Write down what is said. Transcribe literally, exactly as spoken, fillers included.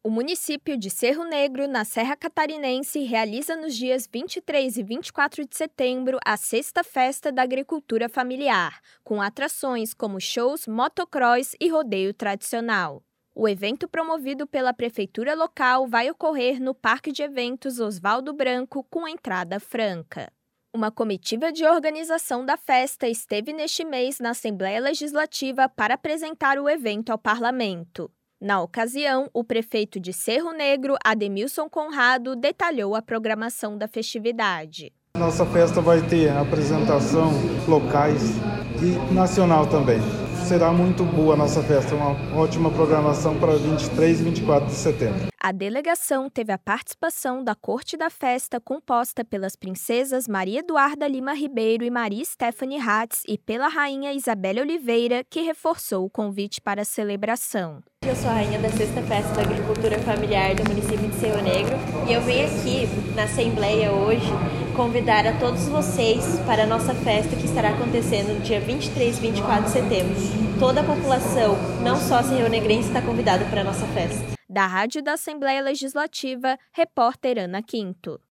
O município de Cerro Negro, na Serra Catarinense, realiza nos dias vinte e três e vinte e quatro de setembro a Sexta Festa da Agricultura Familiar, com atrações como shows, motocross e rodeio tradicional. O evento, promovido pela prefeitura local, vai ocorrer no Parque de Eventos Oswaldo Branco, com entrada franca. Uma comitiva de organização da festa esteve neste mês na Assembleia Legislativa para apresentar o evento ao parlamento. Na ocasião, o prefeito de Cerro Negro, Ademilson Conrado, detalhou a programação da festividade. Nossa festa vai ter apresentação locais e nacional também. Será muito boa a nossa festa, uma ótima programação para vinte e três e vinte e quatro de setembro. A delegação teve a participação da corte da festa, composta pelas princesas Maria Eduarda Lima Ribeiro e Maria Stephanie Hatz, e pela rainha Isabelle Oliveira, que reforçou o convite para a celebração. Eu sou a rainha da Sexta Festa da Agricultura Familiar do município de Cerro Negro e eu venho aqui na Assembleia hoje convidar a todos vocês para a nossa festa que estará acontecendo no dia vinte e três e vinte e quatro de setembro. Toda a população, não só cerronegrense, está convidada para a nossa festa. Da Rádio da Assembleia Legislativa, repórter Ana Quinto.